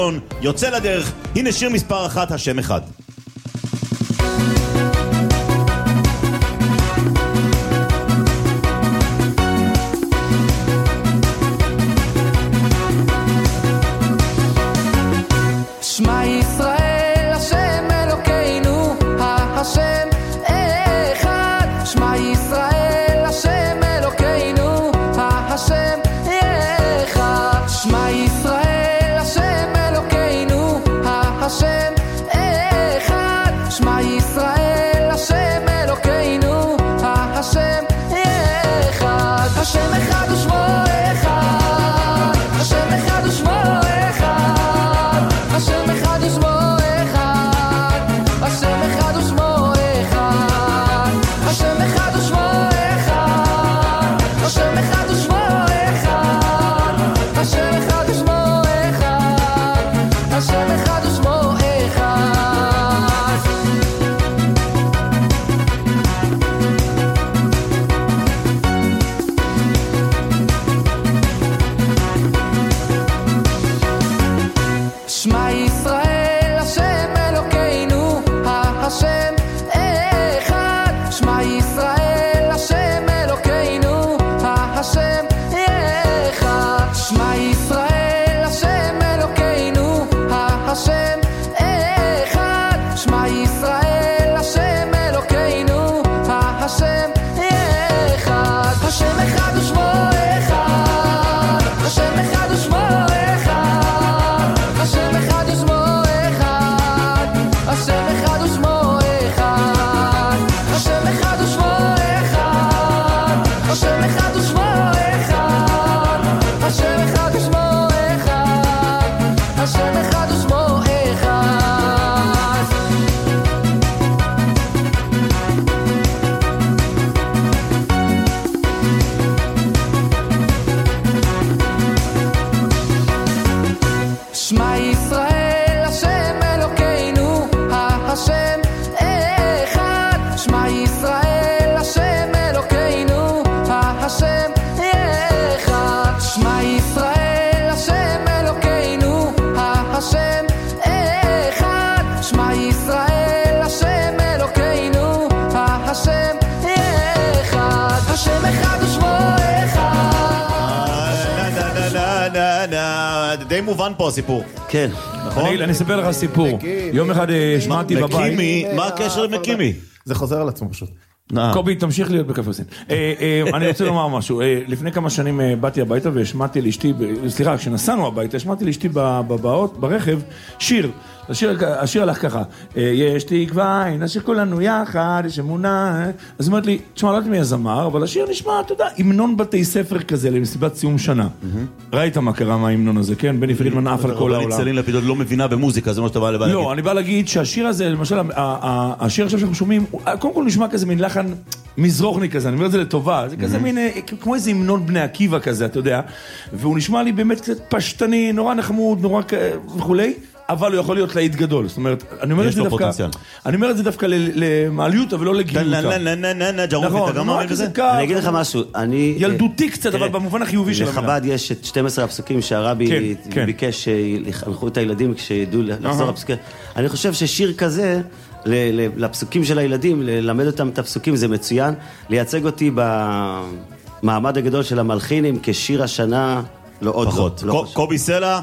יוצא לדרך, הנה שיר מספר 1, השם אחד. שמע ישראל, השם אלוקינו, השם אחד. שמע ישראל, השם אלוקינו, השם אחד. שמע ישראל, השם אלוקינו, השם אחד. שמע ישראל, השם אלוקינו, השם אחד. השם אחד ושמו אחד. השם אחד ושמו אחד. השם אחד ושמו אחד. השם אחד ושמו אחד. השם אחד ושמו אחד. השם אחד ושמו אחד. השם אחד ושמו אחד. השם אחד ושמו אחד. שמע ישראל, השם אלוקינו, השם אחד. שמע ישראל, השם אלוקינו, השם אחד. שמע ישראל, השם אלוקינו, השם אחד. שמע ישראל, השם אלוקינו, השם אחד. השם אחד ושמו אחד. השם אחד ושמו אחד. השם אחד ושמו אחד. השם אחד ושמו אחד. השם אחד ושמו אחד. השם אחד ושמו אחד. השם אחד ושמו אחד. השם אחד ושמו אחד. שמע ישראל, השם אלוקינו, השם אחד. שמע ישראל, השם אלוקינו, השם אחד. שמע ישראל, השם אלוקינו, השם אחד. שמע ישראל, השם אלוקינו, השם אחד. השם אחד ושמו אחד. די מובן פה הסיפור. כן. נכון? אני אספר לך סיפור. יום אחד שמעתי בבית. מקימי, מה הקשר עם מקימי? זה חוזר על עצמו פשוט. קובי, תמשיך להיות בקפריסין. אני רוצה לומר משהו. לפני כמה שנים באתי הביתה והשמעתי לאשתי, סליחה, כשנסענו הביתה, השמעתי לאשתי ברכב שיר. השיר הלך ככה, יש תקווה, נשיר כולנו יחד, יש אמונה. אז אומרת לי, תשמע, לא יודעת מי הזמר, אבל השיר נשמע, אתה יודע, המנון בתי ספר כזה, למסיבת סיום שנה. ראית מה קרה מההמנון הזה, כן? בני פרידמן עף על כל העולם. צלין לפידות לא מבינה במוזיקה, זה מה שאתה בא להגיד. לא, אני בא להגיד שהשיר הזה, למשל, השיר עכשיו שאנחנו שומעים, קודם כל נשמע כזה מין לחן מזרוחני כזה, אני אומר את זה לטובה, זה כזה מין, כמו איזה המנון בני עקיבא כזה, אתה יודע, והוא נשמע לי באמת קצת פשטני, נורא נחמוד, נורא וכולי, אבל הוא יכול להיות להיט גדול, זאת אומרת, אני אומר את זה דווקא למעליות, אבל לא לגילותה. נכון, אני אגיד לך משהו, ילדותי קצת, אבל במובן החיובי של המילה. לחב"ד יש את 12 הפסוקים שהרבי ביקש שיחנכו את הילדים כשידעו לחזור הפסוקים. אני חושב ששיר כזה, לפסוקים של הילדים, ללמד אותם את הפסוקים, זה מצוין. לייצג אותי במעמד הגדול של המלחינים כשיר השנה, לא עוד פחות. קובי סלע,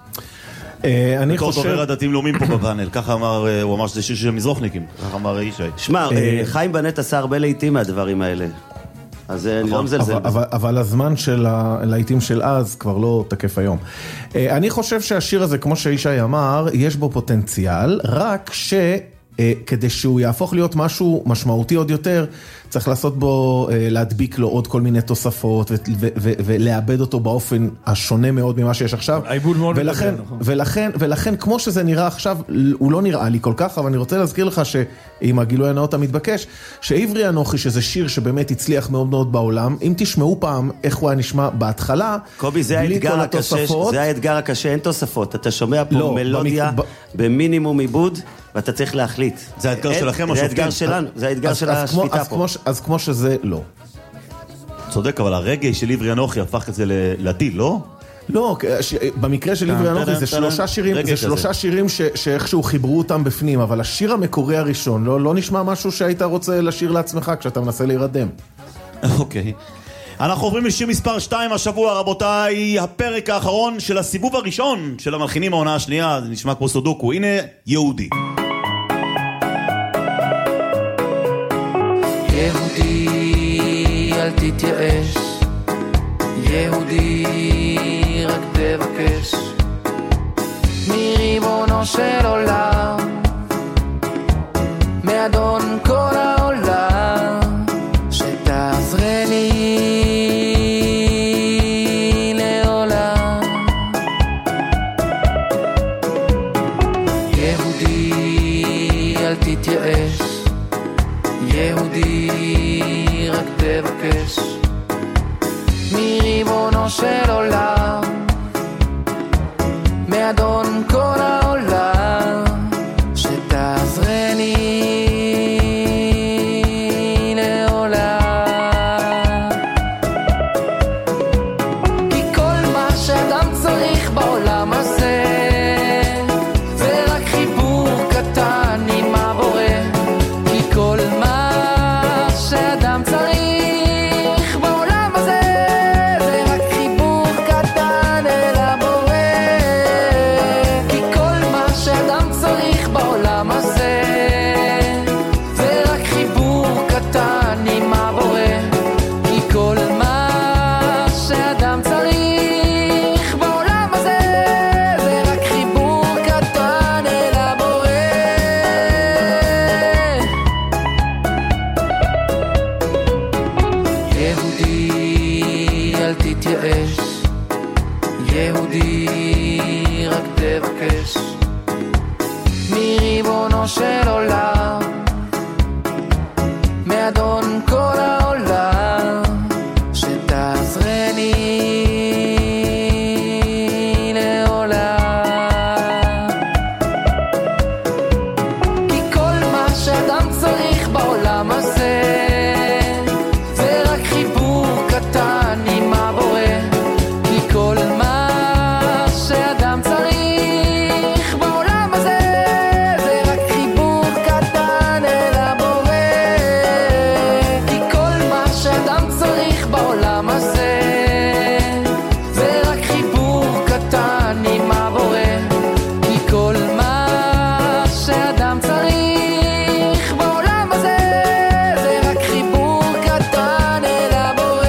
אני חושב... דובר הדתיים לאומיים פה בפאנל, ככה אמר, הוא אמר שזה שיר של מזרוחניקים, ככה אמר ישי. שמע, חיים בנט עשה הרבה לעיתים מהדברים האלה. אז אני לא מזלזל. אבל הזמן של הלהיטים של אז כבר לא תקף היום. אני חושב שהשיר הזה, כמו שישי אמר, יש בו פוטנציאל, רק כדי שהוא יהפוך להיות משהו משמעותי עוד יותר, צריך לעשות בו, להדביק לו עוד כל מיני תוספות, ולאבד אותו באופן השונה מאוד ממה שיש עכשיו. ולכן, כמו שזה נראה עכשיו, הוא לא נראה לי כל כך, אבל אני רוצה להזכיר לך שעם הגילוי הנאות המתבקש, שעברי אנוכי, שזה שיר שבאמת הצליח מאוד מאוד בעולם, אם תשמעו פעם איך הוא היה נשמע בהתחלה, קובי, זה האתגר הקשה, אין תוספות. אתה שומע פה מלודיה במינימום עיבוד, ואתה צריך להחליט. זה האתגר שלכם, זה האתגר שלנו, זה האתגר של השפיטה פה. אז כמו שזה, לא. צודק, אבל הרגע של עברי אנוכי הפך את זה לדיל, לא? לא, במקרה של עברי אנוכי זה שלושה שירים שאיכשהו חיברו אותם בפנים, אבל השיר המקורי הראשון לא נשמע משהו שהיית רוצה לשיר לעצמך כשאתה מנסה להירדם. אוקיי. אנחנו עוברים לשיר מספר 2 השבוע, רבותיי, הפרק האחרון של הסיבוב הראשון של המלחינים העונה השנייה, זה נשמע כמו סודוקו, הנה יהודי. יהודי אל תתייאש, יהודי רק תבקש מריבונו של עולם, מאדון כל העולם, שתעזרני לעולם. יהודי אל תתייאש, יהודי רק תבקש מריבונו של עולם, מאדון כל העולם, שתעזרני לעולם. כי כל מה שאדם צריך בעולם הזה זה רק חיבור קטן עם הבורא. כי כל מה שאדם צריך בעולם הזה זה רק חיבור קטן אל הבורא. כי כל מה שאדם צריך בעולם הזה זה רק חיבור קטן עם הבורא. כי כל מה שאדם צריך בעולם הזה זה רק חיבור קטן אל הבורא. יהודי אל תתייאש, יהודי רק תבקש מריבונו של עולם, מאדון כל העולם, שתעזרני לעולם. כי כל מה שאדם צריך בעולם הזה זה רק חיבור קטן עם הבורא. כי כל מה שאדם צריך בעולם הזה זה רק חיבור קטן אל הבורא. כי כל מה שאדם צריך בעולם הזה זה רק חיבור קטן עם הבורא. כי כל מה שאדם צריך בעולם הזה זה רק חיבור קטן אל הבורא.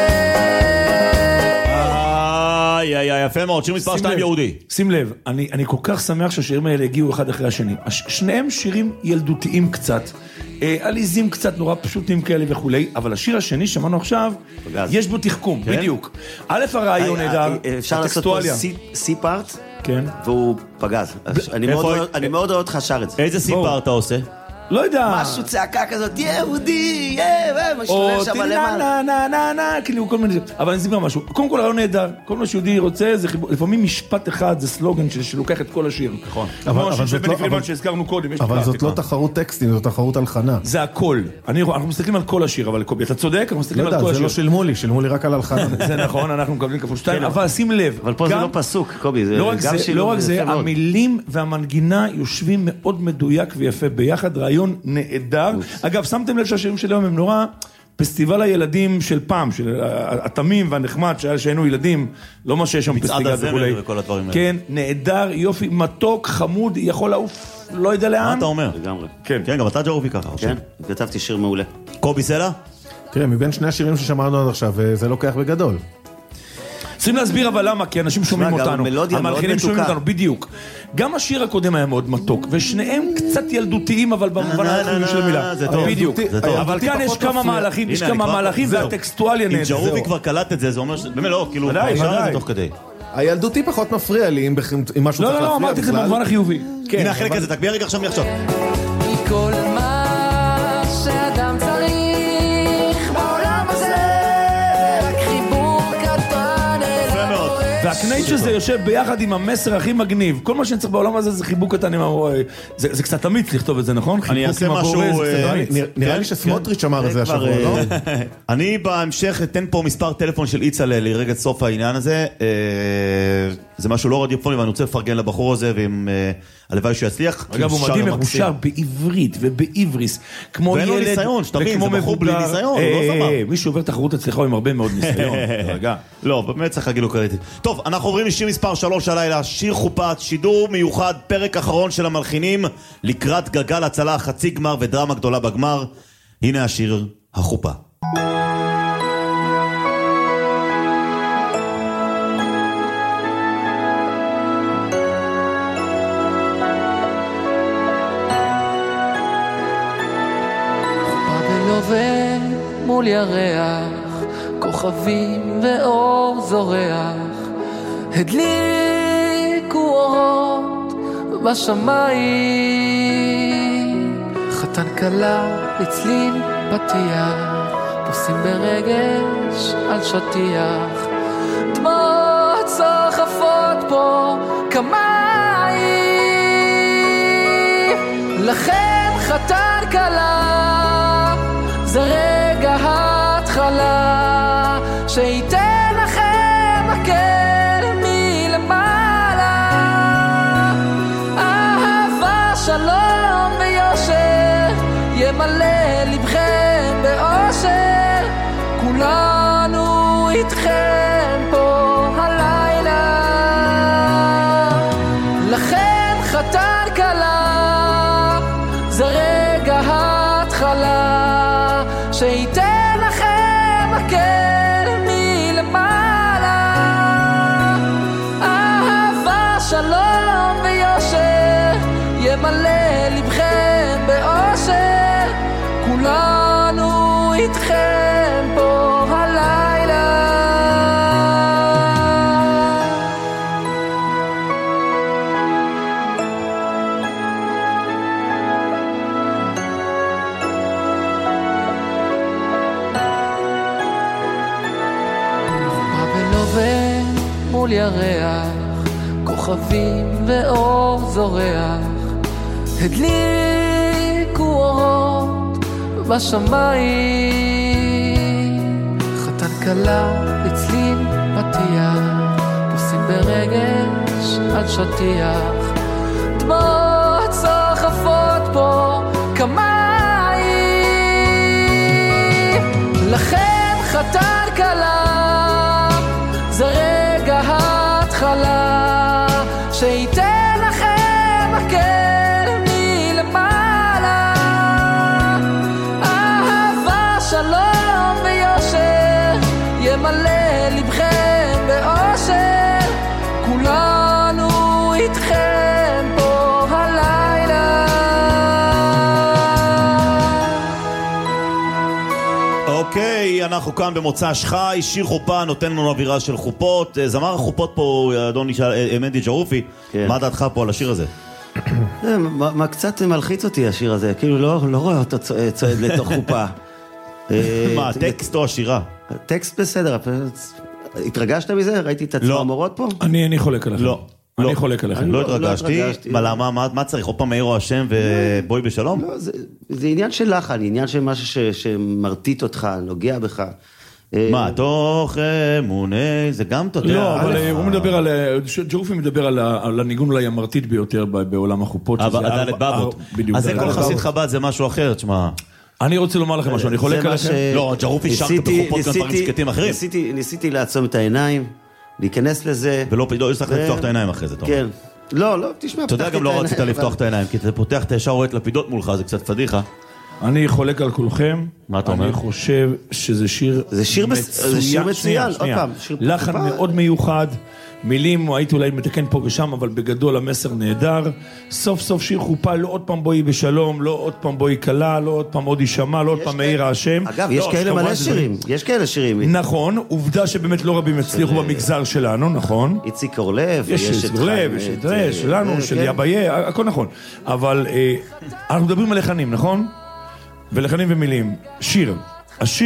יפה מאוד, שיר מספר 2 יהודי. שים לב, אני כל כך שמח שהשירים האלה הגיעו אחד אחרי השני. שניהם שירים ילדותיים קצת, עליזים קצת, נורא פשוטים כאלה וכולי, אבל השיר השני שמענו עכשיו, יש בו תחכום, בדיוק. א' הרעיון נהדר, אפשר לעשות פה הטקסטואליה. סי-פארט, כן. והוא פגז. אני מאוד אוהד לך שר את זה. איזה סיפר אתה עושה? לא יודע. משהו צעקה כזאת, יהודי, או משתולל שם למעלה. נה, כאילו כל מיני... אבל אני אסביר משהו. קודם כל הרעיון נהדר. כל מה שיהודי רוצה זה חיבור. לפעמים משפט אחד זה סלוגן שלוקח את כל השיר. נכון. שהזכרנו קודם. אבל זאת לא תחרות טקסטים, זאת תחרות הלחנה. זה הכל. אנחנו מסתכלים על כל השיר, אבל קובי, אתה צודק, אנחנו מסתכלים על כל השיר. זה לא שילמו לי רק על הלחנה. זה נכון, אנחנו מקבלים כפול 2, אבל שים לב. אבל פה זה לא פסוק, קובי, זה גם שילוב. לא רק זה, המילים והמנגינה יושבים מאוד מדויק ויפה ביחד, רעיון נהדר. אגב, שמתם לב שהשירים של היום הם נורא פסטיבל הילדים של פעם, של התמים והנחמד, שהיינו ילדים, לא מה שיש שם פסטיגל וכולי. כן, נהדר, יופי, מתוק, חמוד, יכול לעוף, לא יודע לאן. מה אתה אומר? לגמרי. כן, גם אתה ג'רובי ככה. כן, כתבתי שיר מעולה. קובי סלע? תראה, מבין שני השירים ששמענו עד עכשיו, זה לוקח בגדול. צריכים להסביר אבל למה, כי אנשים שומעים אותנו, המלחינים שומעים אותנו, בדיוק. גם השיר הקודם היה מאוד מתוק, ושניהם קצת ילדותיים, אבל במובן החיובי של המילה. זה טוב, בדיוק. אבל כאן יש כמה מהלכים, והטקסטואליה נהדר. אם ג'רובי כבר קלט את זה, זה אומר ש... באמת לא, כאילו, אפשר את זה תוך כדי. הילדותי פחות מפריע לי, אם משהו צריך להפריע. לא, אמרתי את זה במובן החיובי. הנה החלק הזה, תקביע רגע עכשיו מעכשיו. כל מה שאדם צריך בעולם הזה רק חיבור קטן אל הבורא. והקנייץ' הזה יושב ביחד עם המסר הכי מגניב. כל מה שאני צריך בעולם הזה זה חיבוק קטן עם הבורא. זה קצת אמיץ לכתוב את זה, נכון? אני אעשה משהו... נראה לי שסמוטריץ' אמר את זה השבוע, לא? אני בהמשך אתן פה מספר טלפון של איצלה לרגע סוף העניין הזה. זה משהו לא רדיופוני, ואני רוצה לפרגן לבחור הזה, ועם הלוואי שיצליח. אגב, הוא מדהים איך הוא שר בעברית ובעבריס, כמו ילד... ואין לו ניסיון, שתבין, זה בחור בלי ניסיון, הוא לא זמר. מישהו עובר תחרות אצלך עם הרבה מאוד ניסיון. רגע. לא, באמת צריך להגיד לו קרדיט. טוב, אנחנו עוברים לשיר מספר 3 הלילה, שיר חופת, שידור מיוחד, פרק אחרון של המלחינים, לקראת גלגל הצלה, חצי גמר ודרמה גדולה בגמר. הנה השיר, החופה. מול ירח, כוכבים ואור זורח, הדליקו אורות בשמיים, חתן כלה בצליל פתיח, פוסים ברגש על שטיח, דמעות סוחפות פה כמיים, לכן חתן כלה זה רגע ההתחלה שייתן לכם מקל מלמעלה, אהבה, שלום ויושר ימלא לבכם באושר, כולנו איתכם פה הלילה, לכן חתן כלה זה רגע ההתחלה שייתן לכם מקל מלמעלה, אהבה, שלום ויושר ימלא לבכם באושר, כולנו איתכם פה הלילה. מול ירח, כוכבים ואור זורח, הדליקו אורות בשמיים, חתן כלה בצליל פתיח, פוסים ברגש על שטיח, דמעות סוחפות פה כמיים, לכן חתן כלה זה רגע ההתחלה שייתן לכם מקל מלמעלה, אהבה, שלום ויושר ימלא לבכם באושר, כולנו איתכם פה הלילה. אוקיי, אנחנו כאן במוצא שחי, שיר חופה נותן לנו אווירה של חופות. זמר החופות פה, אדוני מנדי ג'רופי, מה דעתך פה על השיר הזה? מה קצת מלחיץ אותי השיר הזה, כאילו לא רואה אותו צועד לתוך חופה. מה, הטקסט או השירה? הטקסט בסדר, התרגשת מזה? ראיתי את הצמרמורות פה? אני חולק עליכם. לא. אני חולק עליכם. לא התרגשתי. מה צריך? עוד פעם מאירו השם ובואי בשלום? לא, זה עניין של לחן, עניין של משהו שמרטיט אותך, נוגע בך. מה, תוך אמוני, זה גם תודה. לא, אבל הוא מדבר על, ג'רופי מדבר על הניגון אולי המרטיט ביותר בעולם החופות. הדלת בבות. אז זה כל חסיד חב"ד, זה משהו אחר, תשמע. אני רוצה לומר לכם משהו, אני חולק עליכם. לא, ג'רופי שרת בחופות גם דברים שקטים אחרים. ניסיתי לעצום את העיניים, להיכנס לזה. ולא יש לך לפתוח את העיניים אחרי זה, תומר. כן. לא, תשמע, אתה יודע, גם לא רצית לפתוח את העיניים, כי אתה פותח את הישר רואה את לפידות מולך, זה קצת פדיחה. אני חולק על כולכם. מה אתה אומר? אני חושב שזה שיר מצוין. לחן מאוד מיוחד. מילים, הייתי אולי מתקן פה ושם, אבל בגדול המסר נהדר. סוף סוף שיר חופה, לא עוד פעם בואי בשלום, לא עוד פעם בואי קלה, לא עוד פעם עוד ישמע, לא עוד פעם מאיר השם. אגב, יש כאלה מלא שירים, יש כאלה שירים. נכון, עובדה שבאמת לא רבים הצליחו במגזר שלנו, נכון? איציק אורלב, יש את אורלב, יש את זה, שלנו, של יביה, הכל נכון. אבל אנחנו מדברים על לחנים, נכון? ולחנים ומילים. שיר. השיר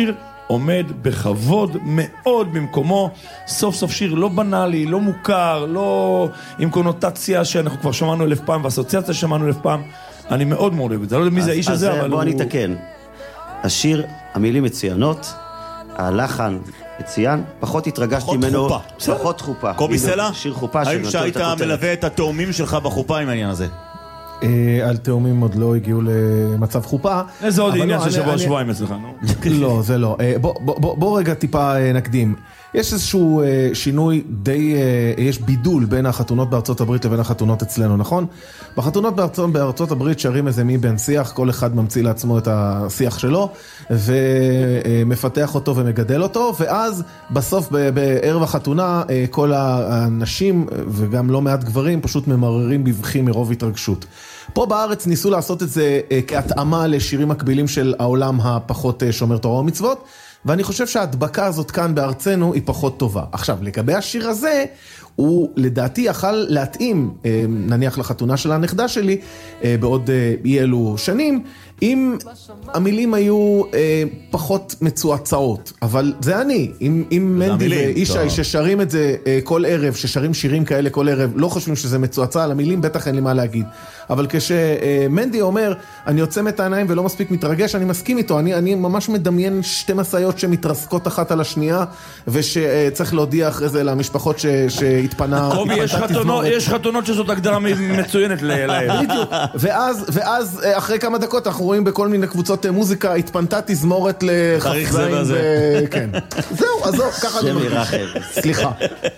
עומד בכבוד מאוד במקומו, סוף סוף שיר לא בנאלי, לא מוכר, לא עם קונוטציה שאנחנו כבר שמענו 1000 פעם, ואסוציאציה שמענו 1000 פעם, אני מאוד מאוד אוהב את זה, לא יודע מי זה האיש הזה, אבל בוא אני אתקן, השיר, המילים מצוינות, הלחן מצוין, פחות התרגשתי ממנו, פחות חופה. קובי סלע? שיר חופה. האם שהיית מלווה את התאומים שלך בחופה עם העניין הזה? על תאומים עוד לא הגיעו למצב חופה. איזה עוד עניין של שבוע שבועיים אצלך, נו? לא, זה לא. בוא רגע טיפה נקדים. יש איזשהו שינוי די, יש בידול בין החתונות בארצות הברית לבין החתונות אצלנו, נכון? בחתונות בארצות הברית שרים איזה מי בין שיח, כל אחד ממציא לעצמו את השיח שלו, ומפתח אותו ומגדל אותו, ואז בסוף בערב החתונה, כל האנשים וגם לא מעט גברים פשוט ממררים בבכים מרוב התרגשות. פה בארץ ניסו לעשות את זה כהתאמה לשירים מקבילים של העולם הפחות שומר תורה ומצוות, ואני חושב שההדבקה הזאת כאן בארצנו היא פחות טובה. עכשיו, לגבי השיר הזה, הוא לדעתי יכל להתאים, נניח לחתונה של הנכדה שלי, בעוד אי אלו שנים, אם המילים היו פחות מצועצעות, אבל זה אני, אם מנדי ואישי ששרים את זה כל ערב, ששרים שירים כאלה כל ערב, לא חושבים שזה מצועצע, על המילים בטח אין לי מה להגיד. אבל כשמנדי אומר, אני עוצם את העיניים ולא מספיק מתרגש, אני מסכים איתו, אני ממש מדמיין 2 משאיות שמתרסקות אחת על השנייה, ושצריך להודיע אחרי זה למשפחות שהתפנה... קובי, יש חתונות שזאת הגדרה מצוינת להם. בדיוק, ואז אחרי כמה דקות אנחנו רואים בכל מיני קבוצות מוזיקה, התפנתה תזמורת לחפזיים, כן. זהו, אז זהו, ככה אני מרגיש. סליחה.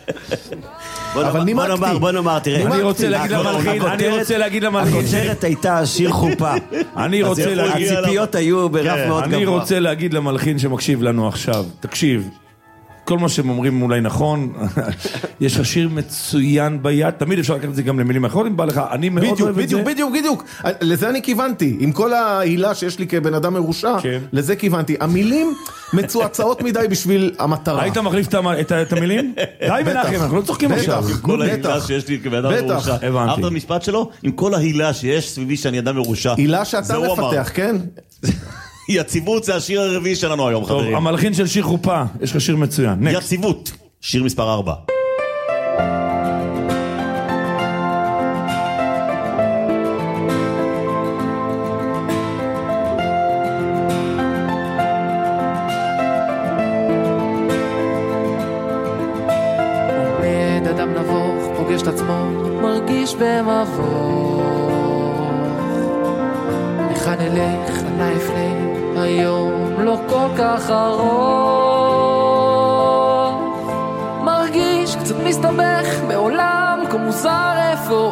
בוא נאמר, תראה. אני רוצה להגיד למלחין, הכותרת הייתה שיר חופה. הציפיות היו ברף מאוד גבוה. אני רוצה להגיד למלחין שמקשיב לנו עכשיו, תקשיב, כל מה שהם אומרים אולי נכון, יש לך שיר מצוין ביד, תמיד אפשר לקחת את זה גם למילים אחרות, אם בא לך, אני מאוד אוהב את זה. בדיוק, לזה אני כיוונתי, עם כל ההילה שיש לי כבן אדם מרושע, לזה כיוונתי. המילים מצועצעות מדי בשביל המטרה. היית מחליף את המילים? די מנחם, אנחנו לא צוחקים עכשיו. עם כל ההילה שיש לי כבן אדם מרושע. אהבת המשפט שלו? עם כל ההילה שיש סביבי שאני אדם מרושע. הילה שאתה מפתח, כן? יציבות זה השיר הרביעי שלנו היום, חברים. טוב, המלחין של שיר חופה, יש לך שיר מצוין. יציבות, שיר מספר 4. עומד אדם נבוך, פוגש את עצמו, מרגיש במבוך. לך נלך, אנה אפנה, היום לא כל כך ארוך. מרגיש קצת מסתבך בעולם כה מוזר איפה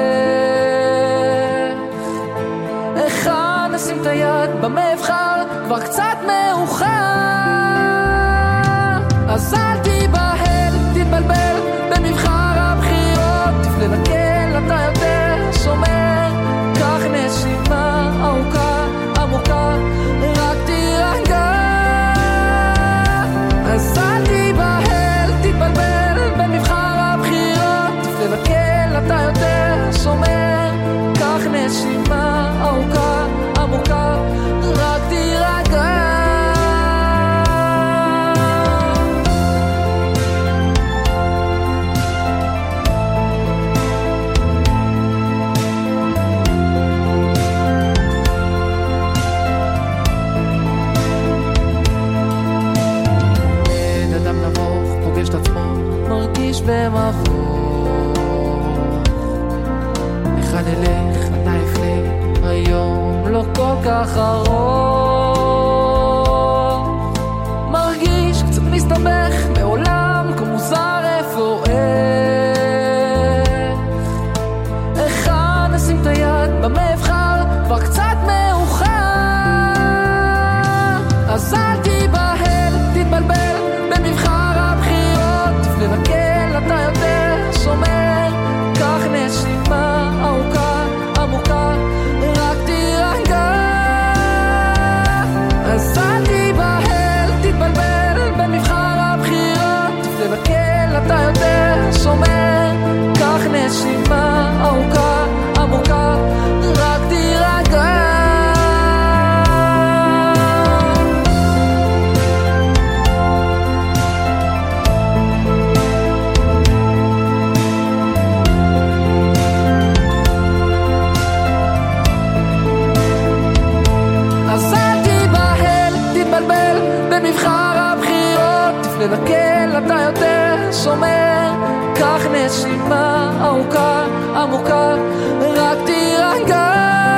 איך נשים את היד במבחר, כבר קצת מאוחר. אז אל תיבהל, תתבלבל במבחר הבחירות, תפנה לקל, אתה יותר שומר, קח נשימה ארוכה עמוקה, רק תירגע. אז אל תיבהל, תתבלבל במבחר הבחירות, תפנה לקל, אתה יותר שומר, קח נשימה ארוכה עמוקה, רק תירגע. מרגיש במבוך, לך נלך, אתה אפנה, היום לא כל כך ארוך. מרגיש קצת מסתבך בעולם כה מוזר איפה איך נשים את היד במבחר, כבר קצת מאוחר. אז אל תיבהל, תתבלבל במבחר הבחירות, תפנה לקל, אתה יותר שומר, קח נשימה ארוכה עמוקה, רק תירגע. אז אל תיבהל, תתבלבל במבחר הבחירות, תפנה לקל, אתה יותר שומר, קח נשימה ארוכה עמוקה, רק תירגע. מופקר, רק תירגע.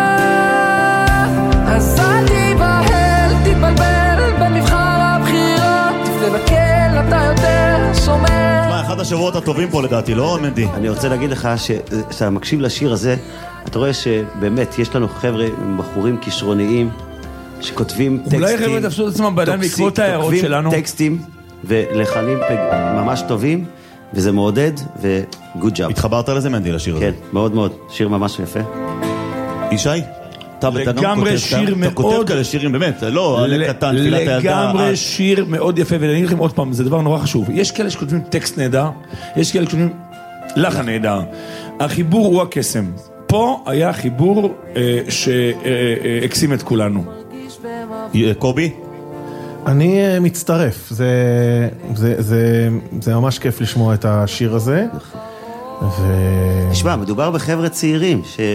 אז אל תיבהל, תתבלבל במבחר הבחירה, תפנה בקל, אתה יותר שומר. מה, אחד השבועות הטובים פה לדעתי, לא מנדי? אני רוצה להגיד לך שאתה מקשיב לשיר הזה, אתה רואה שבאמת יש לנו חבר'ה, בחורים כישרוניים, שכותבים טקסטים. אולי חבר'ה תפסו את עצמם בידיים בעקבות ההערות שלנו. טקסטים ולחנים ממש טובים, וזה מעודד, וגוד ג'אב. התחברת לזה מנדי, לשיר הזה? כן, מאוד מאוד, שיר ממש יפה. ישי? לגמרי שיר מאוד... אתה כותב כאלה שירים באמת, לא, עלה קטן, תפילת הילדה. לגמרי שיר מאוד יפה, ואני אגיד לכם עוד פעם, זה דבר נורא חשוב. יש כאלה שכותבים טקסט נהדר, יש כאלה שכותבים לחן נהדר. החיבור הוא הקסם. פה היה חיבור שהקסים את כולנו. קובי? אני מצטרף, זה ממש כיף לשמוע את השיר הזה. תשמע, מדובר בחבר'ה צעירים